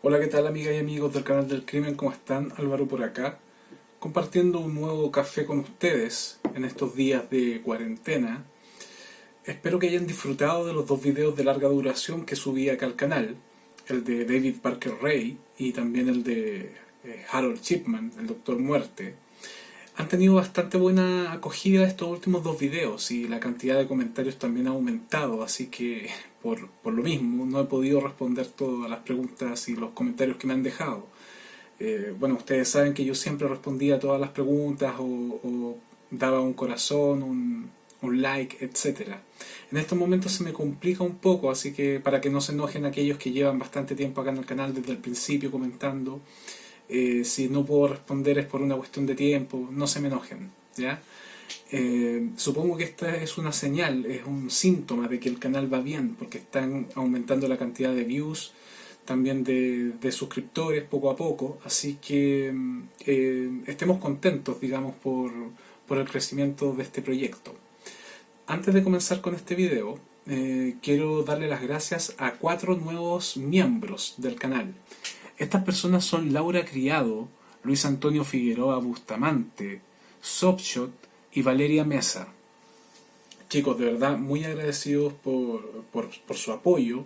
Hola, ¿qué tal amigas y amigos del canal del crimen? ¿Cómo están? Álvaro por acá, compartiendo un nuevo café con ustedes en estos días de cuarentena. Espero que hayan disfrutado de los dos videos de larga duración que subí acá al canal, el de David Parker Ray y también el de Harold Shipman, el Doctor Muerte. Han tenido bastante buena acogida estos últimos dos videos y la cantidad de comentarios también ha aumentado, así que por lo mismo no he podido responder todas las preguntas y los comentarios que me han dejado. Bueno, ustedes saben que yo siempre respondía a todas las preguntas o daba un corazón, un like, etcétera. En estos momentos se me complica un poco, así que para que no se enojen aquellos que llevan bastante tiempo acá en el canal desde el principio comentando, si no puedo responder es por una cuestión de tiempo, no se me enojen, ¿ya? Supongo que esta es una señal, es un síntoma de que el canal va bien, porque están aumentando la cantidad de views, también de suscriptores poco a poco, así que estemos contentos, digamos, por el crecimiento de este proyecto. Antes de comenzar con este video, quiero darle las gracias a 4 nuevos miembros del canal. Estas personas son Laura Criado, Luis Antonio Figueroa Bustamante, Sopshot y Valeria Mesa. Chicos, de verdad, muy agradecidos por su apoyo.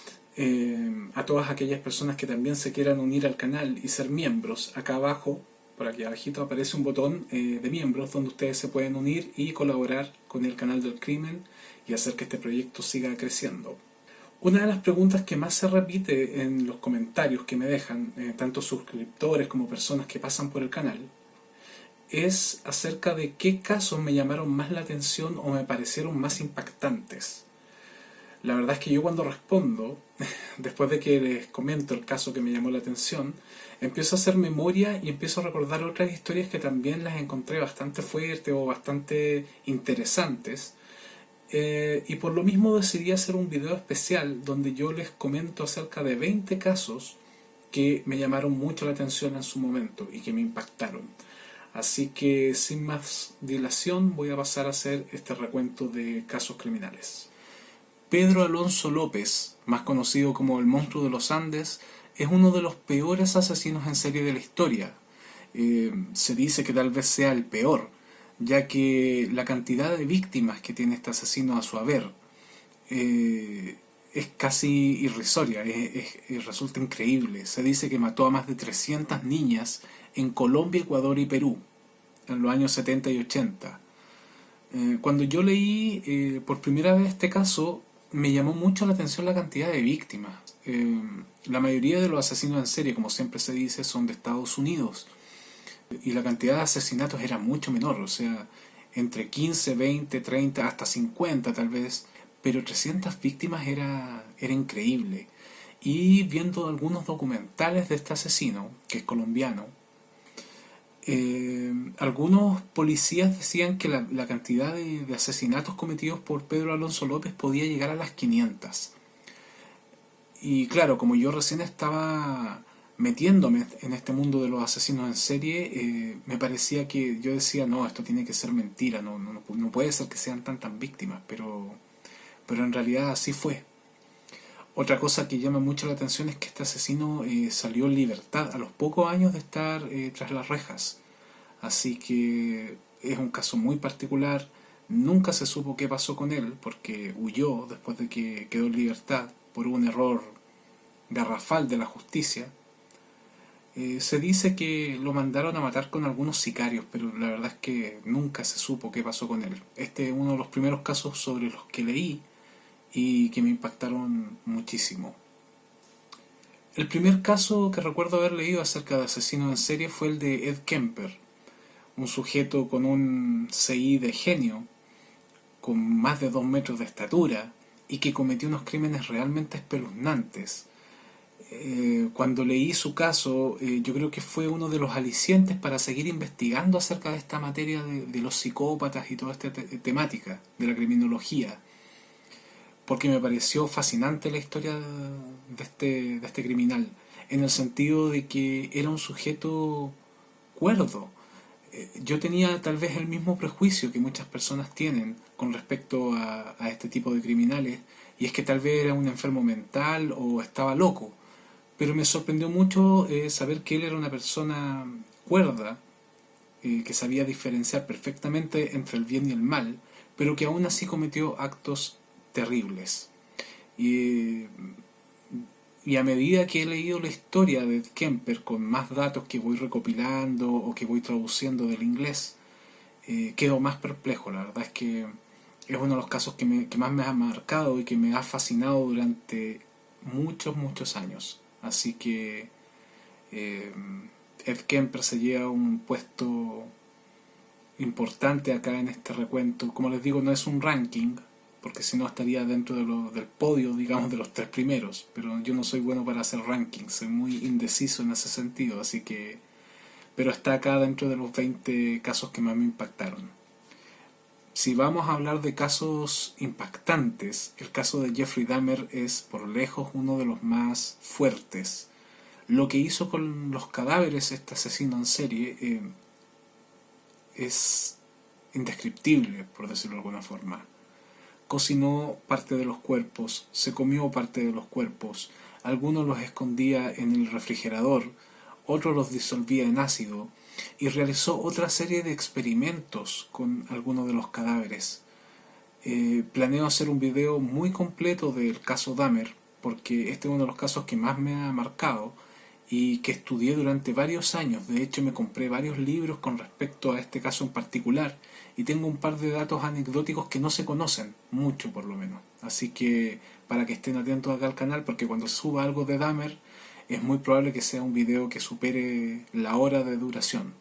A todas aquellas personas que también se quieran unir al canal y ser miembros, acá abajo, por aquí abajito aparece un botón de miembros donde ustedes se pueden unir y colaborar con el canal del crimen y hacer que este proyecto siga creciendo. Una de las preguntas que más se repite en los comentarios que me dejan, tanto suscriptores como personas que pasan por el canal, es acerca de qué casos me llamaron más la atención o me parecieron más impactantes. La verdad es que yo cuando respondo, después de que les comento el caso que me llamó la atención, empiezo a hacer memoria y empiezo a recordar otras historias que también las encontré bastante fuertes o bastante interesantes. Y por lo mismo decidí hacer un video especial donde yo les comento acerca de 20 casos que me llamaron mucho la atención en su momento y que me impactaron. Así que sin más dilación voy a pasar a hacer este recuento de casos criminales. Pedro Alonso López, más conocido como el Monstruo de los Andes, es uno de los peores asesinos en serie de la historia. Se dice que tal vez sea el peor, ya que la cantidad de víctimas que tiene este asesino a su haber es casi irrisoria, resulta increíble. Se dice que mató a más de 300 niñas en Colombia, Ecuador y Perú en los años 70 y 80. Cuando yo leí por primera vez este caso, me llamó mucho la atención la cantidad de víctimas. La mayoría de los asesinos en serie, como siempre se dice, son de Estados Unidos. Y la cantidad de asesinatos era mucho menor, o sea, entre 15, 20, 30, hasta 50 tal vez, pero 300 víctimas era increíble. Y viendo algunos documentales de este asesino, que es colombiano, algunos policías decían que la cantidad de asesinatos cometidos por Pedro Alonso López podía llegar a las 500. Y claro, como yo recién estaba metiéndome en este mundo de los asesinos en serie, me parecía que yo decía, no, esto tiene que ser mentira, no puede ser que sean tantas víctimas, pero en realidad así fue. Otra cosa que llama mucho la atención es que este asesino salió en libertad a los pocos años de estar tras las rejas. Así que es un caso muy particular. Nunca se supo qué pasó con él porque huyó después de que quedó en libertad por un error garrafal de la justicia. Se dice que lo mandaron a matar con algunos sicarios, pero la verdad es que nunca se supo qué pasó con él. Este es uno de los primeros casos sobre los que leí y que me impactaron muchísimo. El primer caso que recuerdo haber leído acerca de asesinos en serie fue el de Ed Kemper, un sujeto con un CI de genio, con más de 2 metros de estatura y que cometió unos crímenes realmente espeluznantes. Cuando leí su caso, yo creo que fue uno de los alicientes para seguir investigando acerca de esta materia de los psicópatas y toda esta temática de la criminología, porque me pareció fascinante la historia de este criminal, en el sentido de que era un sujeto cuerdo. Yo tenía tal vez el mismo prejuicio que muchas personas tienen con respecto a este tipo de criminales, y es que tal vez era un enfermo mental o estaba loco, pero me sorprendió mucho saber que él era una persona cuerda, que sabía diferenciar perfectamente entre el bien y el mal, pero que aún así cometió actos terribles. Y, y a medida que he leído la historia de Kemper con más datos que voy recopilando o que voy traduciendo del inglés, quedo más perplejo. La verdad es que es uno de los casos que más me ha marcado y que me ha fascinado durante muchos años. Así que eh, Ed Kemper se lleva un puesto importante acá en este recuento. Como les digo, no es un ranking, porque si no estaría dentro del podio, digamos, de los 3 primeros. Pero yo no soy bueno para hacer rankings, soy muy indeciso en ese sentido, así que... Pero está acá dentro de los 20 casos que más me impactaron. Si vamos a hablar de casos impactantes, el caso de Jeffrey Dahmer es por lejos uno de los más fuertes. Lo que hizo con los cadáveres este asesino en serie es indescriptible, por decirlo de alguna forma. Cocinó parte de los cuerpos, se comió parte de los cuerpos, algunos los escondía en el refrigerador, otros los disolvía en ácido y realizó otra serie de experimentos con algunos de los cadáveres. Planeo hacer un video muy completo del caso Dahmer, porque este es uno de los casos que más me ha marcado y que estudié durante varios años. De hecho, me compré varios libros con respecto a este caso en particular y tengo un par de datos anecdóticos que no se conocen, mucho por lo menos. Así que para que estén atentos acá al canal, porque cuando suba algo de Dahmer es muy probable que sea un video que supere la hora de duración.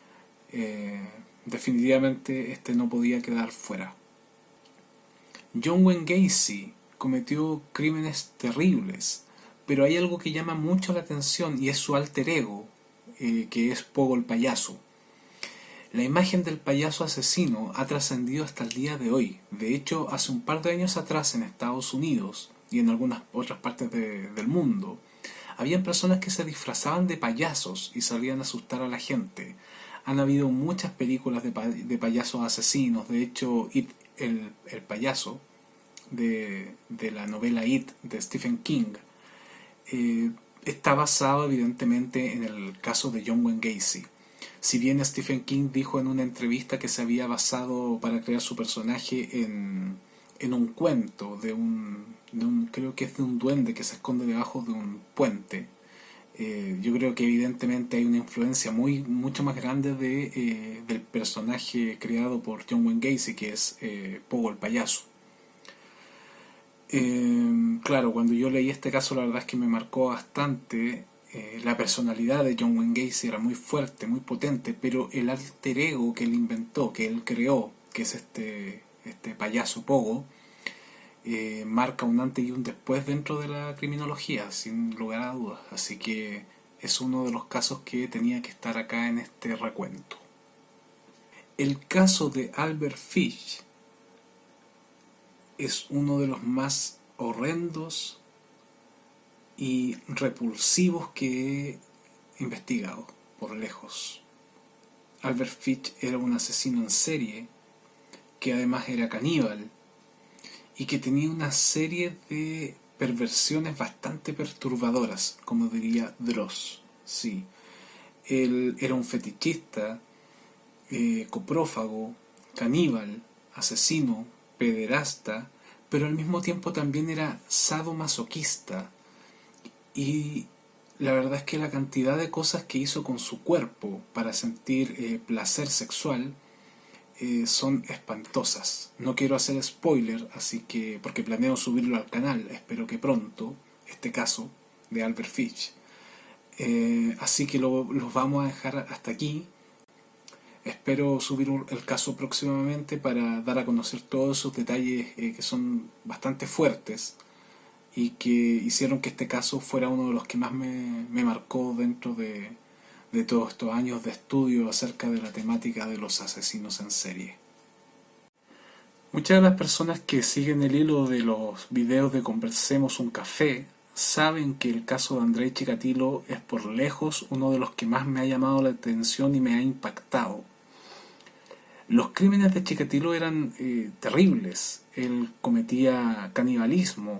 Definitivamente este no podía quedar fuera. John Wayne Gacy cometió crímenes terribles, pero hay algo que llama mucho la atención y es su alter ego, que es Pogo el payaso. La imagen del payaso asesino ha trascendido hasta el día de hoy. De hecho, hace un par de años atrás en Estados Unidos y en algunas otras partes del mundo, habían personas que se disfrazaban de payasos y salían a asustar a la gente. Han habido muchas películas de payasos asesinos. De hecho, el payaso de la novela It de Stephen King está basado evidentemente en el caso de John Wayne Gacy. Si bien Stephen King dijo en una entrevista que se había basado para crear su personaje en un cuento creo que es de un duende que se esconde debajo de un puente, yo creo que evidentemente hay una influencia mucho más grande del personaje creado por John Wayne Gacy, que es Pogo el payaso. Claro, cuando yo leí este caso la verdad es que me marcó bastante. La personalidad de John Wayne Gacy era muy fuerte, muy potente, pero el alter ego que él inventó, que él creó, que es este payaso Pogo, marca un antes y un después dentro de la criminología, sin lugar a dudas. Así que es uno de los casos que tenía que estar acá en este recuento. El caso de Albert Fish es uno de los más horrendos y repulsivos que he investigado, por lejos. Albert Fish era un asesino en serie, que además era caníbal, y que tenía una serie de perversiones bastante perturbadoras, como diría Dross. Sí, él era un fetichista, coprófago, caníbal, asesino, pederasta, pero al mismo tiempo también era sadomasoquista. Y la verdad es que la cantidad de cosas que hizo con su cuerpo para sentir placer sexual son espantosas. No quiero hacer spoiler, así que porque planeo subirlo al canal, espero que pronto, este caso de Albert Fish. Así que los vamos a dejar hasta aquí. Espero subir el caso próximamente para dar a conocer todos esos detalles que son bastante fuertes y que hicieron que este caso fuera uno de los que más me marcó dentro de todos estos años de estudio acerca de la temática de los asesinos en serie. Muchas de las personas que siguen el hilo de los videos de Conversemos un Café saben que el caso de Andrei Chikatilo es por lejos uno de los que más me ha llamado la atención y me ha impactado. Los crímenes de Chikatilo eran terribles. Él cometía canibalismo,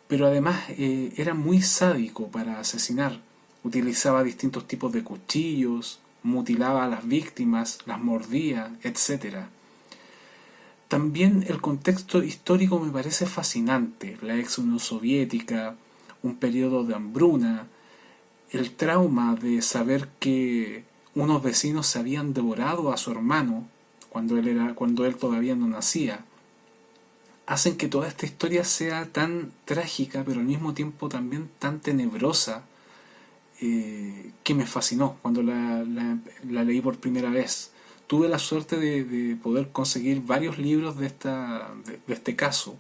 pero además era muy sádico para asesinar. Utilizaba distintos tipos de cuchillos, mutilaba a las víctimas, las mordía, etc. También el contexto histórico me parece fascinante, la ex Unión Soviética, un periodo de hambruna, el trauma de saber que unos vecinos se habían devorado a su hermano cuando él todavía no nacía, hacen que toda esta historia sea tan trágica, pero al mismo tiempo también tan tenebrosa, que me fascinó cuando la leí por primera vez. Tuve la suerte de poder conseguir varios libros de este caso,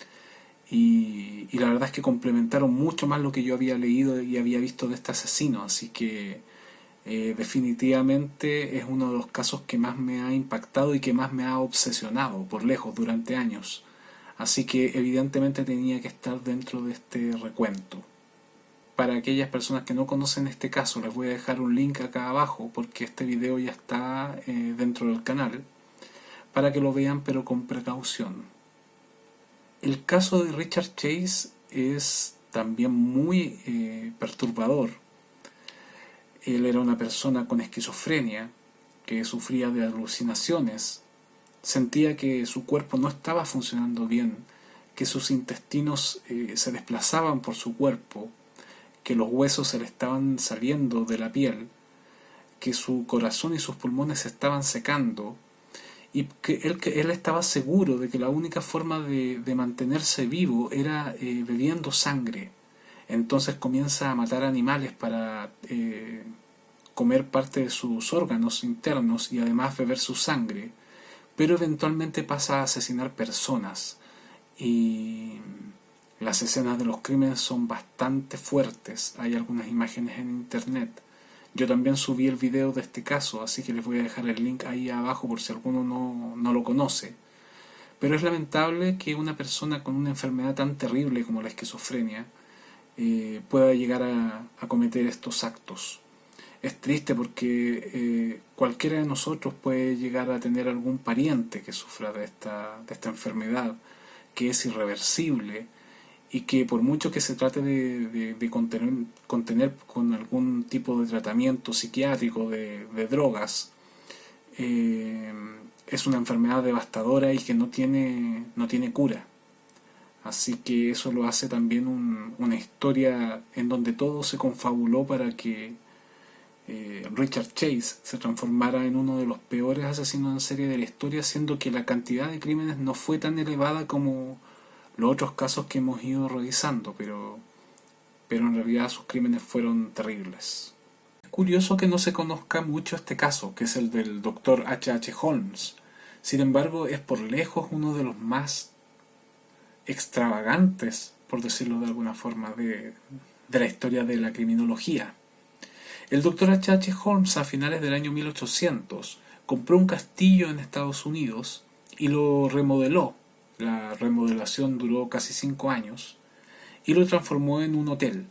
y la verdad es que complementaron mucho más lo que yo había leído y había visto de este asesino, así que definitivamente es uno de los casos que más me ha impactado y que más me ha obsesionado por lejos durante años. Así que evidentemente tenía que estar dentro de este recuento. Para aquellas personas que no conocen este caso, les voy a dejar un link acá abajo porque este video ya está dentro del canal, para que lo vean pero con precaución. El caso de Richard Chase es también muy perturbador. Él era una persona con esquizofrenia que sufría de alucinaciones. Sentía que su cuerpo no estaba funcionando bien, que sus intestinos se desplazaban por su cuerpo, que los huesos se le estaban saliendo de la piel, que su corazón y sus pulmones se estaban secando, y que él estaba seguro de que la única forma de mantenerse vivo era bebiendo sangre. Entonces comienza a matar animales para comer parte de sus órganos internos y además beber su sangre, pero eventualmente pasa a asesinar personas, y las escenas de los crímenes son bastante fuertes. Hay algunas imágenes en internet. Yo también subí el video de este caso, así que les voy a dejar el link ahí abajo por si alguno no lo conoce. Pero es lamentable que una persona con una enfermedad tan terrible como la esquizofrenia pueda llegar a cometer estos actos. Es triste porque cualquiera de nosotros puede llegar a tener algún pariente que sufra de esta enfermedad, que es irreversible, y que por mucho que se trate de contener con algún tipo de tratamiento psiquiátrico, de drogas, es una enfermedad devastadora y que no tiene cura. Así que eso lo hace también una historia en donde todo se confabuló para que Richard Chase se transformara en uno de los peores asesinos en serie de la historia, siendo que la cantidad de crímenes no fue tan elevada como los otros casos que hemos ido revisando, pero en realidad sus crímenes fueron terribles. Es curioso que no se conozca mucho este caso, que es el del Dr. H.H. Holmes. Sin embargo, es por lejos uno de los más extravagantes, por decirlo de alguna forma, de la historia de la criminología. El Dr. H.H. Holmes, a finales del año 1800, compró un castillo en Estados Unidos y lo remodeló. La remodelación duró casi 5 años y lo transformó en un hotel.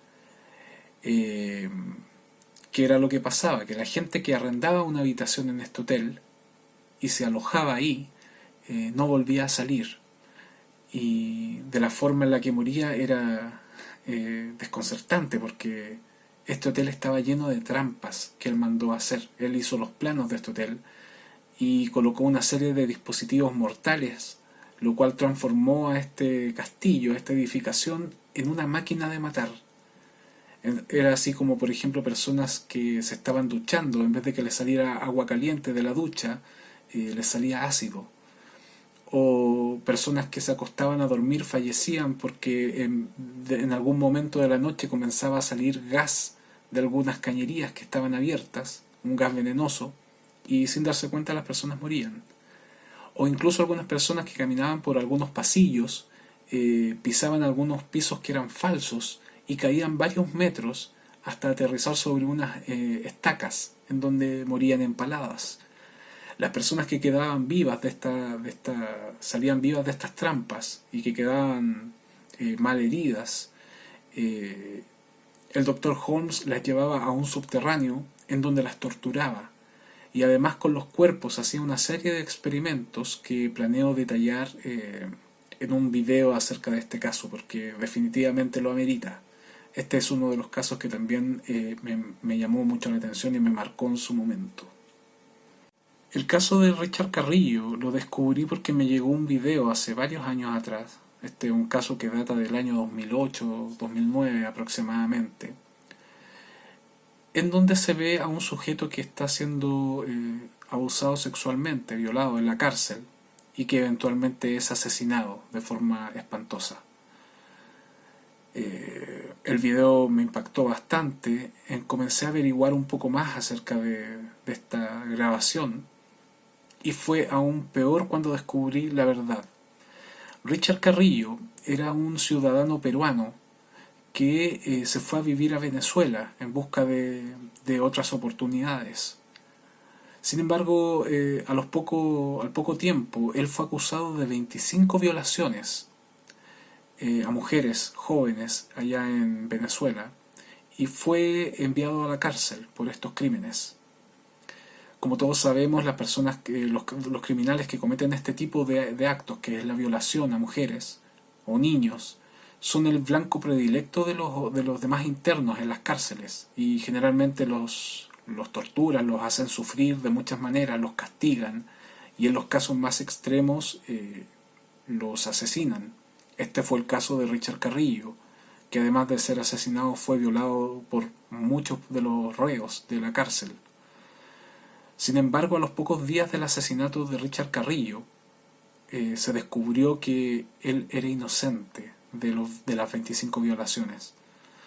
¿Qué era lo que pasaba? Que la gente que arrendaba una habitación en este hotel y se alojaba ahí no volvía a salir. Y de la forma en la que moría era desconcertante, porque este hotel estaba lleno de trampas que él mandó a hacer. Él hizo los planos de este hotel y colocó una serie de dispositivos mortales, lo cual transformó a este castillo, a esta edificación, en una máquina de matar. Era así como, por ejemplo, personas que se estaban duchando, en vez de que les saliera agua caliente de la ducha, les salía ácido. O personas que se acostaban a dormir fallecían porque en algún momento de la noche comenzaba a salir gas de algunas cañerías que estaban abiertas, un gas venenoso, y sin darse cuenta las personas morían. O incluso algunas personas que caminaban por algunos pasillos, pisaban algunos pisos que eran falsos y caían varios metros hasta aterrizar sobre unas estacas en donde morían empaladas. Las personas que quedaban vivas salían vivas de estas trampas y que quedaban mal heridas, el Dr. Holmes las llevaba a un subterráneo en donde las torturaba, y además con los cuerpos hacía una serie de experimentos que planeo detallar en un video acerca de este caso, porque definitivamente lo amerita. Este es uno de los casos que también me llamó mucho la atención y me marcó en su momento. El caso de Richard Carrillo lo descubrí porque me llegó un video hace varios años atrás. Este es un caso que data del año 2008-2009 aproximadamente, en donde se ve a un sujeto que está siendo abusado sexualmente, violado en la cárcel, y que eventualmente es asesinado de forma espantosa. El video me impactó bastante. Comencé a averiguar un poco más acerca de esta grabación, y fue aún peor cuando descubrí la verdad. Richard Carrillo era un ciudadano peruano que se fue a vivir a Venezuela en busca de otras oportunidades. Sin embargo, al poco tiempo, él fue acusado de 25 violaciones a mujeres jóvenes allá en Venezuela, y fue enviado a la cárcel por estos crímenes. Como todos sabemos, los criminales que cometen este tipo de actos, que es la violación a mujeres o niños, son el blanco predilecto de los demás internos en las cárceles, y generalmente los torturan, los hacen sufrir de muchas maneras, los castigan, y en los casos más extremos los asesinan. Este fue el caso de Richard Carrillo, que además de ser asesinado fue violado por muchos de los reos de la cárcel. Sin embargo, a los pocos días del asesinato de Richard Carrillo, se descubrió que él era inocente de las 25 violaciones.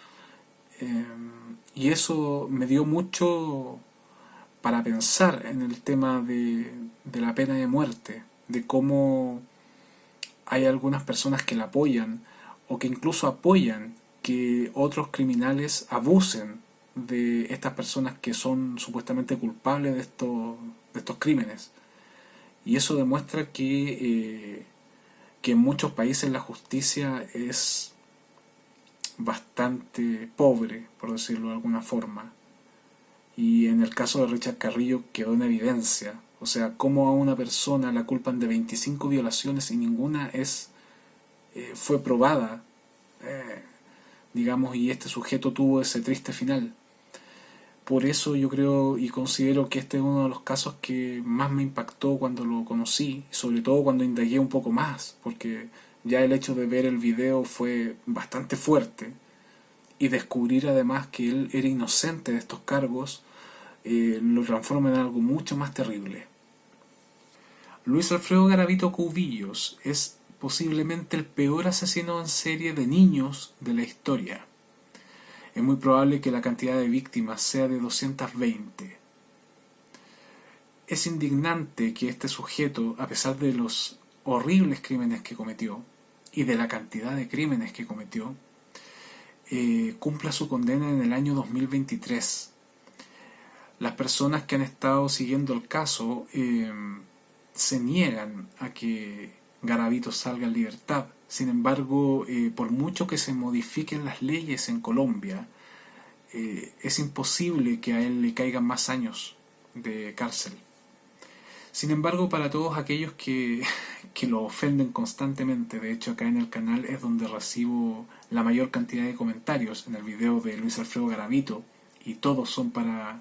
Y eso me dio mucho para pensar en el tema de la pena de muerte, de cómo hay algunas personas que la apoyan, o que incluso apoyan que otros criminales abusen de estas personas que son supuestamente culpables de estos crímenes. Y eso demuestra que en muchos países la justicia es bastante pobre, por decirlo de alguna forma. Y en el caso de Richard Carrillo quedó en evidencia. O sea, cómo a una persona la culpan de 25 violaciones y ninguna fue probada, digamos, y este sujeto tuvo ese triste final. Por eso yo creo y considero que este es uno de los casos que más me impactó cuando lo conocí, sobre todo cuando indagué un poco más, porque ya el hecho de ver el video fue bastante fuerte, y descubrir además que él era inocente de estos cargos lo transforma en algo mucho más terrible. Luis Alfredo Garavito Cubillos es posiblemente el peor asesino en serie de niños de la historia. Es muy probable que la cantidad de víctimas sea de 220. Es indignante que este sujeto, a pesar de los horribles crímenes que cometió y de la cantidad de crímenes que cometió, cumpla su condena en el año 2023. Las personas que han estado siguiendo el caso se niegan a que Garavito salga en libertad. Sin embargo, por mucho que se modifiquen las leyes en Colombia, es imposible que a él le caigan más años de cárcel. Sin embargo, para todos aquellos que lo ofenden constantemente, de hecho acá en el canal es donde recibo la mayor cantidad de comentarios en el video de Luis Alfredo Garavito, y todos son para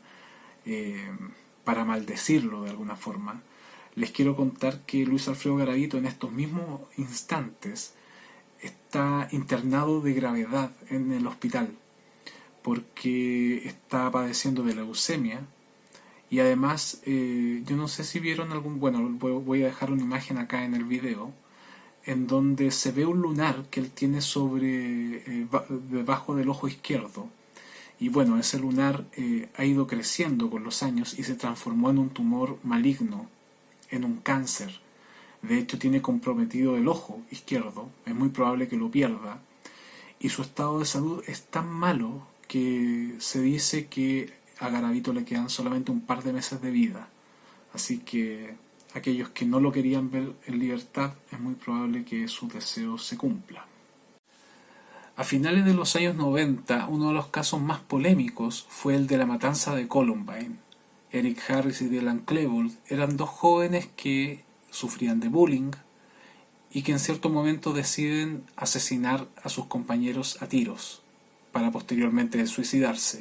maldecirlo de alguna forma, les quiero contar que Luis Alfredo Garavito en estos mismos instantes está internado de gravedad en el hospital, porque está padeciendo de leucemia. Y además, yo no sé si vieron voy a dejar una imagen acá en el video, en donde se ve un lunar que él tiene debajo del ojo izquierdo. Y bueno, ese lunar ha ido creciendo con los años y se transformó en un tumor maligno, en un cáncer. De hecho, tiene comprometido el ojo izquierdo, es muy probable que lo pierda. Y su estado de salud es tan malo que se dice que a Garavito le quedan solamente un par de meses de vida. Así que aquellos que no lo querían ver en libertad, es muy probable que su deseo se cumpla. A finales de los años 90, uno de los casos más polémicos fue el de la matanza de Columbine. Eric Harris y Dylan Klebold eran dos jóvenes que sufrían de bullying y que en cierto momento deciden asesinar a sus compañeros a tiros para posteriormente suicidarse.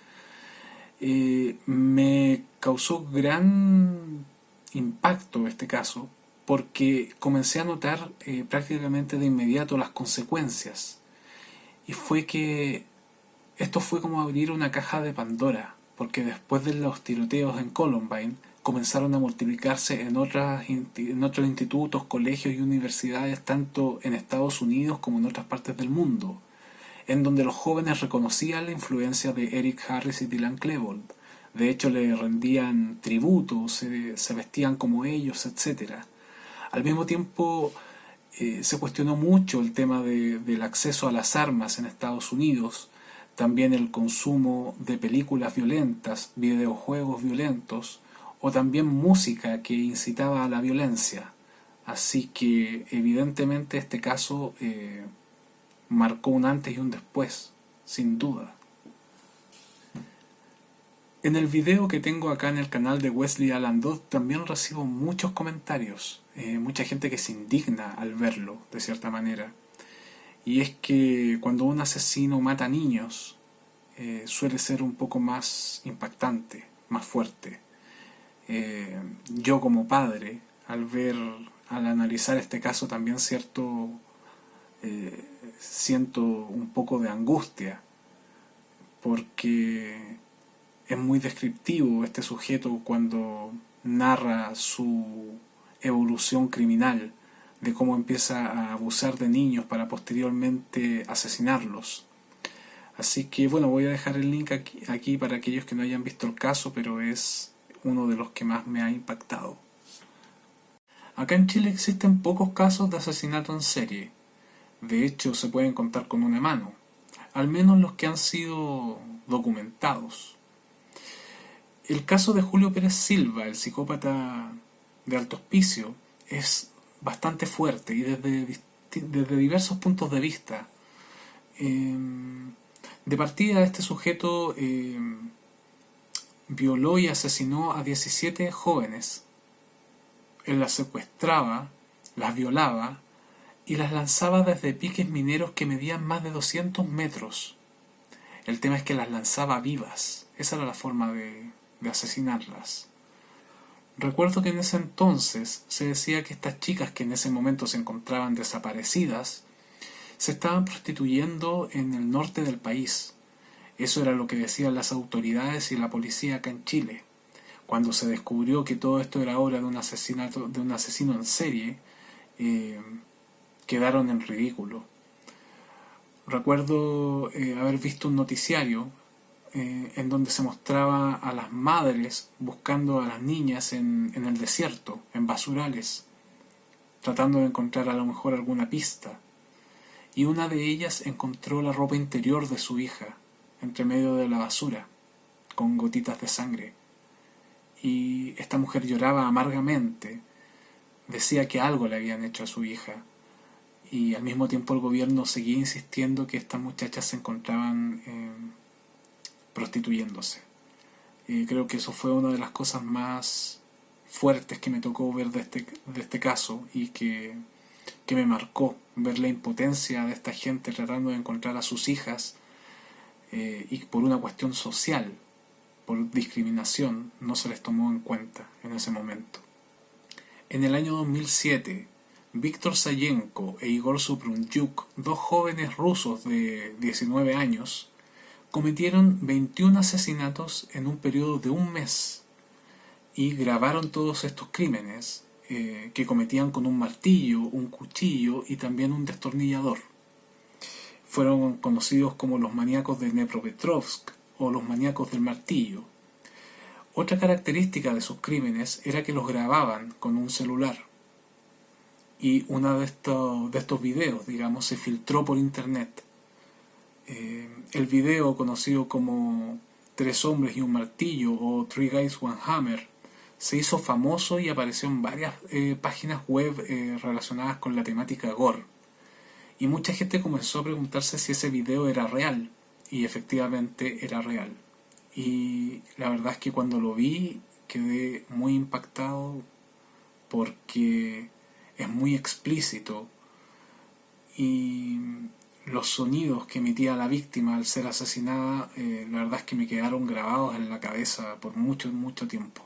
Me causó gran impacto este caso porque comencé a notar prácticamente de inmediato las consecuencias, y fue que esto fue como abrir una caja de Pandora, porque después de los tiroteos en Columbine comenzaron a multiplicarse en otros institutos, colegios y universidades, tanto en Estados Unidos como en otras partes del mundo, en donde los jóvenes reconocían la influencia de Eric Harris y Dylan Klebold. De hecho, le rendían tributo, se vestían como ellos, etc. Al mismo tiempo, se cuestionó mucho el tema del acceso a las armas en Estados Unidos, también el consumo de películas violentas, videojuegos violentos, o también música que incitaba a la violencia. Así que evidentemente este caso marcó un antes y un después, sin duda. En el video que tengo acá en el canal de Wesley Alan Dodd también recibo muchos comentarios, mucha gente que se indigna al verlo, de cierta manera. Y es que cuando un asesino mata niños, suele ser un poco más impactante, más fuerte. Yo como padre, al analizar este caso también siento un poco de angustia, porque es muy descriptivo este sujeto cuando narra su evolución criminal, de cómo empieza a abusar de niños para posteriormente asesinarlos. Así que bueno, voy a dejar el link aquí para aquellos que no hayan visto el caso, pero es uno de los que más me ha impactado. Acá en Chile existen pocos casos de asesinato en serie. De hecho, se pueden contar con una mano, al menos los que han sido documentados. El caso de Julio Pérez Silva, el psicópata de Alto Hospicio, es bastante fuerte y desde diversos puntos de vista. De partida, este sujeto violó y asesinó a 17 jóvenes. Él las secuestraba, las violaba y las lanzaba desde piques mineros que medían más de 200 metros. El tema es que las lanzaba vivas. Esa era la forma de asesinarlas. Recuerdo que en ese entonces se decía que estas chicas, que en ese momento se encontraban desaparecidas, se estaban prostituyendo en el norte del país. Eso era lo que decían las autoridades y la policía acá en Chile. Cuando se descubrió que todo esto era obra de un asesino en serie, quedaron en ridículo. Recuerdo haber visto un noticiario en donde se mostraba a las madres buscando a las niñas en el desierto, en basurales, tratando de encontrar a lo mejor alguna pista. Y una de ellas encontró la ropa interior de su hija, entre medio de la basura, con gotitas de sangre. Y esta mujer lloraba amargamente, decía que algo le habían hecho a su hija, y al mismo tiempo el gobierno seguía insistiendo que estas muchachas se encontraban prostituyéndose. Creo que eso fue una de las cosas más fuertes que me tocó ver de este caso, y que me marcó ver la impotencia de esta gente tratando de encontrar a sus hijas, y por una cuestión social, por discriminación, no se les tomó en cuenta en ese momento. En el año 2007, Víctor Sayenko e Igor Suprunchuk, dos jóvenes rusos de 19 años, cometieron 21 asesinatos en un periodo de un mes y grabaron todos estos crímenes que cometían con un martillo, un cuchillo y también un destornillador. Fueron conocidos como los maníacos de Dnepropetrovsk o los maníacos del martillo. Otra característica de sus crímenes era que los grababan con un celular. Y uno de estos videos, digamos, se filtró por internet. El video, conocido como Tres hombres y un martillo o Three Guys One Hammer, se hizo famoso y apareció en varias páginas web relacionadas con la temática gore. Y mucha gente comenzó a preguntarse si ese video era real, y efectivamente era real. Y la verdad es que cuando lo vi quedé muy impactado, porque es muy explícito y los sonidos que emitía la víctima al ser asesinada, la verdad es que me quedaron grabados en la cabeza por mucho tiempo.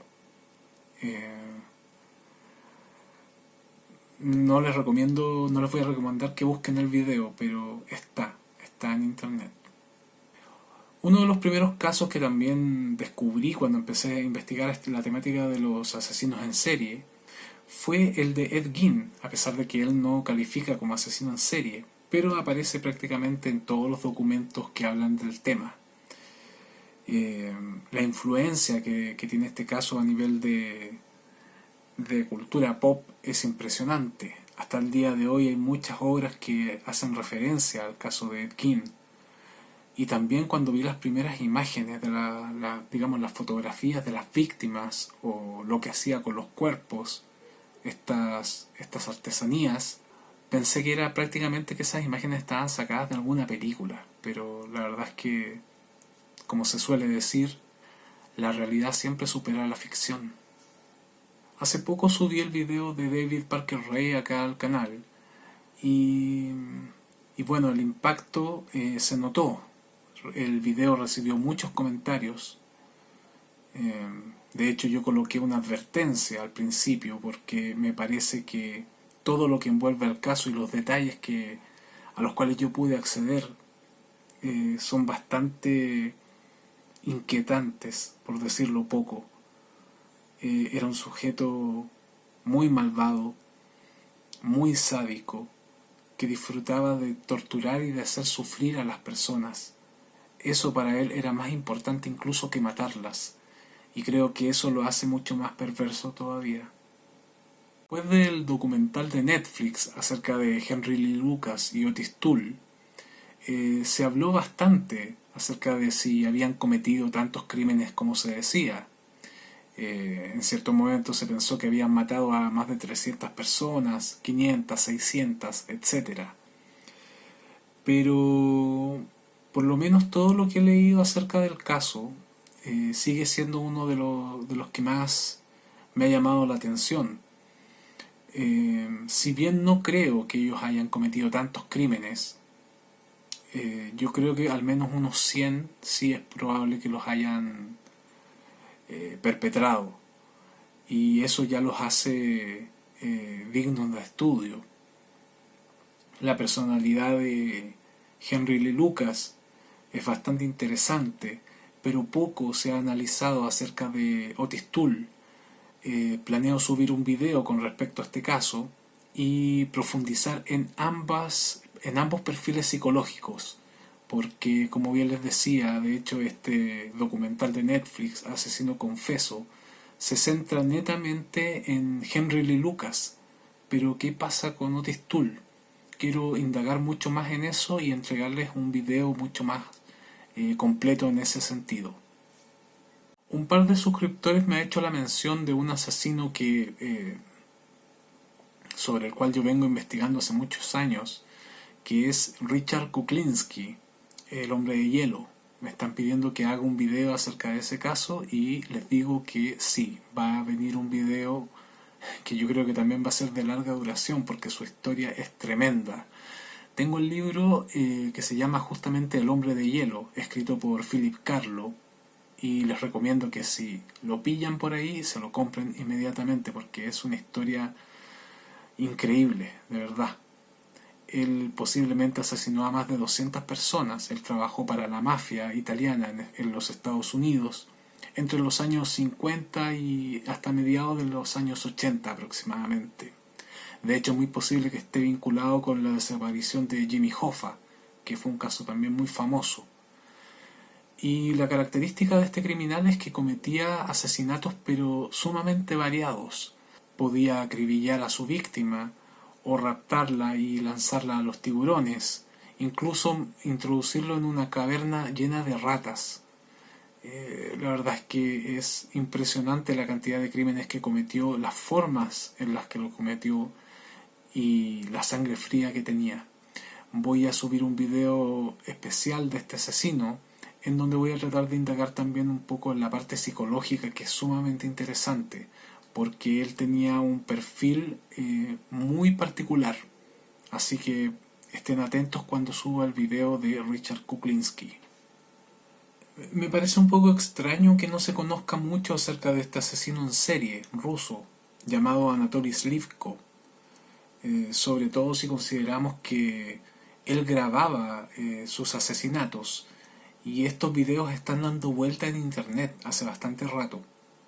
No les recomiendo, no les voy a recomendar que busquen el video, pero está en internet. Uno de los primeros casos que también descubrí cuando empecé a investigar la temática de los asesinos en serie fue el de Ed Gein, a pesar de que él no califica como asesino en serie, pero aparece prácticamente en todos los documentos que hablan del tema. La influencia que tiene este caso a nivel de cultura pop es impresionante. Hasta el día de hoy hay muchas obras que hacen referencia al caso de Ed Gein. Y también cuando vi las primeras imágenes de digamos, las fotografías de las víctimas o lo que hacía con los cuerpos, estas artesanías, pensé que era prácticamente que esas imágenes estaban sacadas de alguna película, pero la verdad es que, como se suele decir, la realidad siempre supera la ficción. Hace poco subí el video de David Parker Ray acá al canal y bueno, el impacto se notó. El video recibió muchos comentarios. De hecho, yo coloqué una advertencia al principio porque me parece que todo lo que envuelve al caso y los detalles a los cuales yo pude acceder son bastante inquietantes, por decirlo poco. Era un sujeto muy malvado, muy sádico, que disfrutaba de torturar y de hacer sufrir a las personas. Eso para él era más importante incluso que matarlas, y creo que eso lo hace mucho más perverso todavía. Después del documental de Netflix acerca de Henry Lee Lucas y Otis Toole, se habló bastante acerca de si habían cometido tantos crímenes como se decía. En cierto momento se pensó que habían matado a más de 300 personas, 500, 600, etc. Pero por lo menos todo lo que he leído acerca del caso sigue siendo uno de los que más me ha llamado la atención. Si bien no creo que ellos hayan cometido tantos crímenes, yo creo que al menos unos 100 sí es probable que los hayan perpetrado, y eso ya los hace dignos de estudio. La personalidad de Henry Lee Lucas es bastante interesante, pero poco se ha analizado acerca de Otis Toole. Planeo subir un video con respecto a este caso y profundizar en ambos perfiles psicológicos, porque como bien les decía, de hecho este documental de Netflix, Asesino Confeso, se centra netamente en Henry Lee Lucas, pero ¿qué pasa con Otis Toole? Quiero indagar mucho más en eso y entregarles un video mucho más completo en ese sentido. Un par de suscriptores me ha hecho la mención de un asesino sobre el cual yo vengo investigando hace muchos años, que es Richard Kuklinski, el hombre de hielo. Me están pidiendo que haga un video acerca de ese caso y les digo que sí, va a venir un video que yo creo que también va a ser de larga duración porque su historia es tremenda. Tengo el libro que se llama justamente El hombre de hielo, escrito por Philip Carlo, y les recomiendo que si lo pillan por ahí se lo compren inmediatamente porque es una historia increíble, de verdad. Él posiblemente asesinó a más de 200 personas. Él trabajó para la mafia italiana en los Estados Unidos entre los años 50 y hasta mediados de los años 80 aproximadamente. De hecho, es muy posible que esté vinculado con la desaparición de Jimmy Hoffa, que fue un caso también muy famoso. Y la característica de este criminal es que cometía asesinatos pero sumamente variados. Podía acribillar a su víctima o raptarla y lanzarla a los tiburones, incluso introducirlo en una caverna llena de ratas. La verdad es que es impresionante la cantidad de crímenes que cometió, las formas en las que lo cometió y la sangre fría que tenía. Voy a subir un video especial de este asesino en donde voy a tratar de indagar también un poco en la parte psicológica, que es sumamente interesante, porque él tenía un perfil muy particular. Así que estén atentos cuando suba el video de Richard Kuklinski. Me parece un poco extraño que no se conozca mucho acerca de este asesino en serie ruso llamado Anatoly Slivko, sobre todo si consideramos que él grababa sus asesinatos y estos videos están dando vuelta en internet hace bastante rato.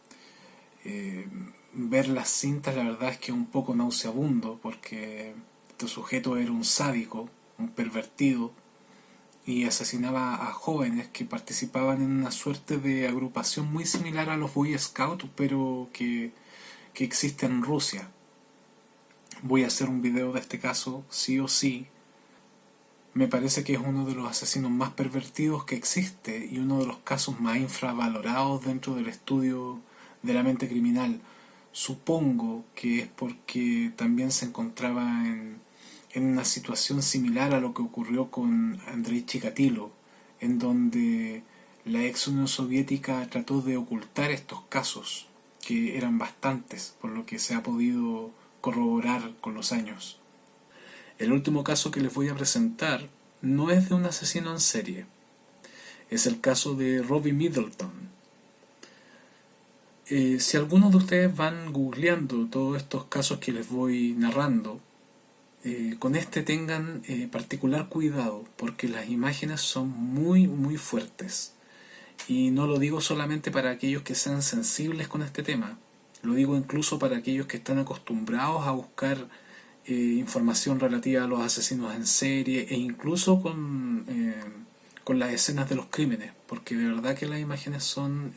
Ver las cintas la verdad es que es un poco nauseabundo porque este sujeto era un sádico, un pervertido, y asesinaba a jóvenes que participaban en una suerte de agrupación muy similar a los Boy Scouts, pero que existe en Rusia. Voy a hacer un video de este caso, sí o sí. Me parece que es uno de los asesinos más pervertidos que existe y uno de los casos más infravalorados dentro del estudio de la mente criminal. Supongo que es porque también se encontraba en una situación similar a lo que ocurrió con Andrei Chikatilo, en donde la ex Unión Soviética trató de ocultar estos casos, que eran bastantes, por lo que se ha podido corroborar con los años. El último caso que les voy a presentar no es de un asesino en serie, es el caso de Robbie Middleton. Si algunos de ustedes van googleando todos estos casos que les voy narrando, con este tengan particular cuidado porque las imágenes son muy muy fuertes, y no lo digo solamente para aquellos que sean sensibles con este tema, lo digo incluso para aquellos que están acostumbrados a buscar información relativa a los asesinos en serie e incluso con las escenas de los crímenes, porque de verdad que las imágenes son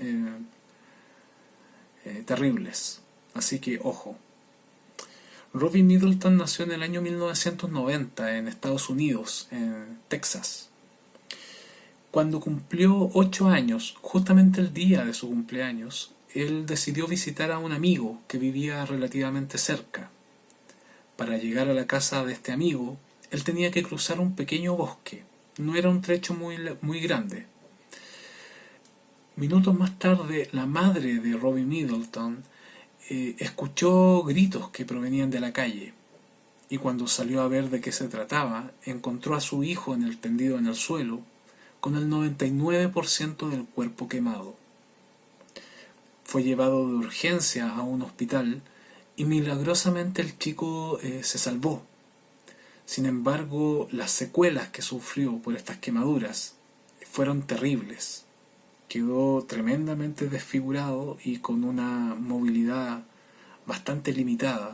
terribles, así que ojo. Robbie Middleton nació en el año 1990 en Estados Unidos, en Texas. Cuando cumplió 8 años, justamente el día de su cumpleaños, él decidió visitar a un amigo que vivía relativamente cerca. Para llegar a la casa de este amigo, él tenía que cruzar un pequeño bosque. No era un trecho muy grande. Minutos más tarde, la madre de Robbie Middleton escuchó gritos que provenían de la calle, y cuando salió a ver de qué se trataba, encontró a su hijo tendido en el suelo, con el 99% del cuerpo quemado. Fue llevado de urgencia a un hospital y milagrosamente el chico se salvó. Sin embargo, las secuelas que sufrió por estas quemaduras fueron terribles. Quedó tremendamente desfigurado y con una movilidad bastante limitada.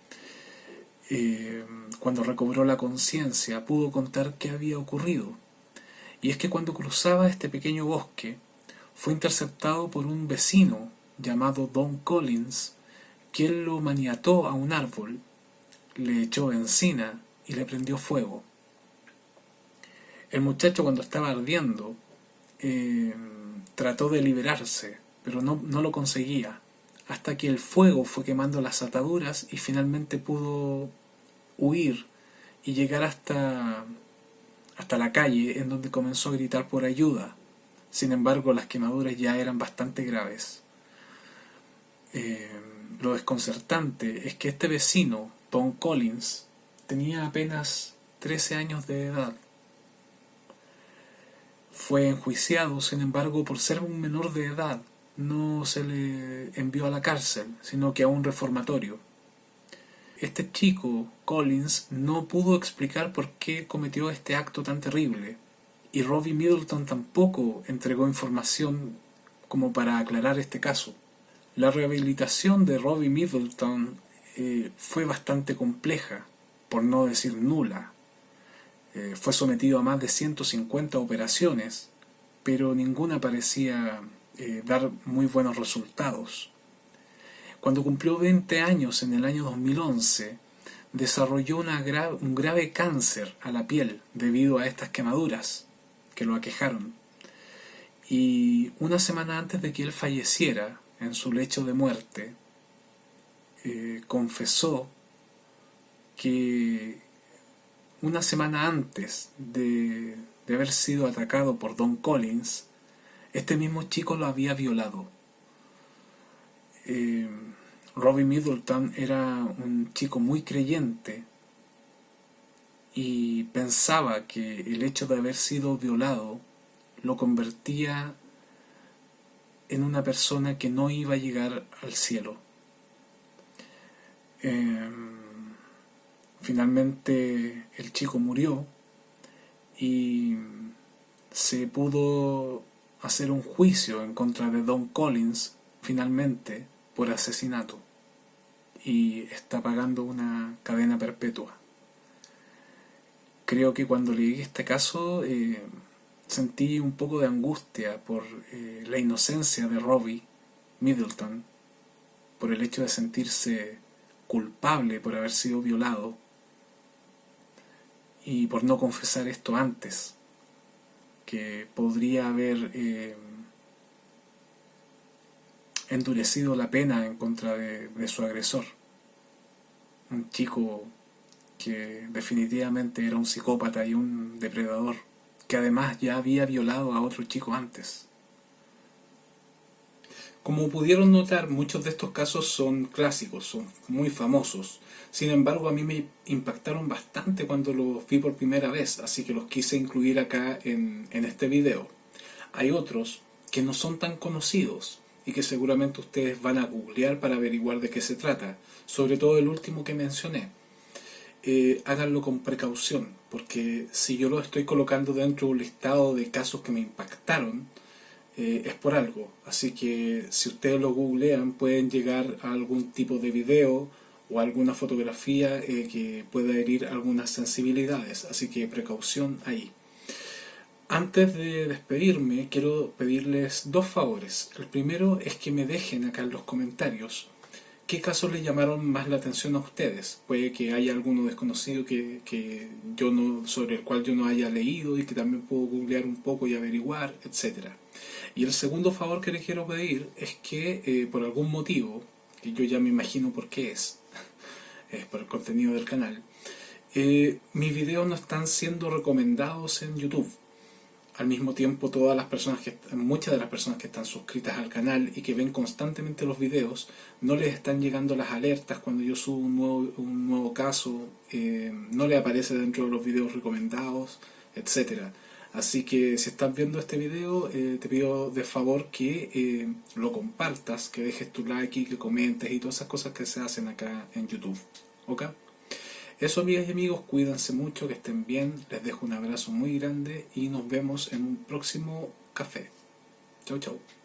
Cuando recobró la conciencia pudo contar qué había ocurrido. Y es que cuando cruzaba este pequeño bosque fue interceptado por un vecino llamado Don Collins, quien lo maniató a un árbol, le echó benzina y le prendió fuego. El muchacho, cuando estaba ardiendo, trató de liberarse, pero no lo conseguía, hasta que el fuego fue quemando las ataduras y finalmente pudo huir y llegar hasta la calle, en donde comenzó a gritar por ayuda. Sin embargo, las quemaduras ya eran bastante graves. Lo desconcertante es que este vecino, Tom Collins, tenía apenas 13 años de edad. Fue enjuiciado, sin embargo, por ser un menor de edad. No se le envió a la cárcel, sino que a un reformatorio. Este chico, Collins, no pudo explicar por qué cometió este acto tan terrible, y Robbie Middleton tampoco entregó información como para aclarar este caso. La rehabilitación de Robbie Middleton fue bastante compleja, por no decir nula. Fue sometido a más de 150 operaciones, pero ninguna parecía dar muy buenos resultados. Cuando cumplió 20 años en el año 2011, desarrolló un grave cáncer a la piel debido a estas quemaduras que lo aquejaron. Y una semana antes de que él falleciera, en su lecho de muerte, confesó que una semana antes de haber sido atacado por Don Collins, este mismo chico lo había violado. Robbie Middleton era un chico muy creyente y pensaba que el hecho de haber sido violado lo convertía en una persona que no iba a llegar al cielo. Eh, Finalmente el chico murió y se pudo hacer un juicio en contra de Don Collins finalmente por asesinato y está pagando una cadena perpetua. Creo que cuando leí este caso sentí un poco de angustia por la inocencia de Robbie Middleton, por el hecho de sentirse culpable por haber sido violado y por no confesar esto antes, que podría haber endurecido la pena en contra de su agresor. Un chico que definitivamente era un psicópata y un depredador, que además ya había violado a otro chico antes. Como pudieron notar, muchos de estos casos son clásicos, son muy famosos. Sin embargo, a mí me impactaron bastante cuando los vi por primera vez, así que los quise incluir acá en este video. Hay otros que no son tan conocidos y que seguramente ustedes van a googlear para averiguar de qué se trata, sobre todo el último que mencioné. Háganlo con precaución, porque si yo lo estoy colocando dentro de un listado de casos que me impactaron, es por algo. Así que si ustedes lo googlean pueden llegar a algún tipo de video o alguna fotografía que pueda herir algunas sensibilidades. Así que precaución ahí. Antes de despedirme quiero pedirles dos favores. El primero es que me dejen acá en los comentarios qué casos les llamaron más la atención a ustedes. Puede que haya alguno desconocido que yo no, sobre el cual yo no haya leído y que también puedo googlear un poco y averiguar, etcétera. Y el segundo favor que les quiero pedir es que por algún motivo, que yo ya me imagino por qué es por el contenido del canal, mis videos no están siendo recomendados en YouTube. Al mismo tiempo, muchas de las personas que están suscritas al canal y que ven constantemente los videos, no les están llegando las alertas cuando yo subo un nuevo caso, no les aparece dentro de los videos recomendados, etcétera. Así que si estás viendo este video, te pido de favor que lo compartas, que dejes tu like y que comentes y todas esas cosas que se hacen acá en YouTube. ¿Ok? Eso, amigas y amigos, cuídense mucho, que estén bien, les dejo un abrazo muy grande y nos vemos en un próximo café. Chau, chau.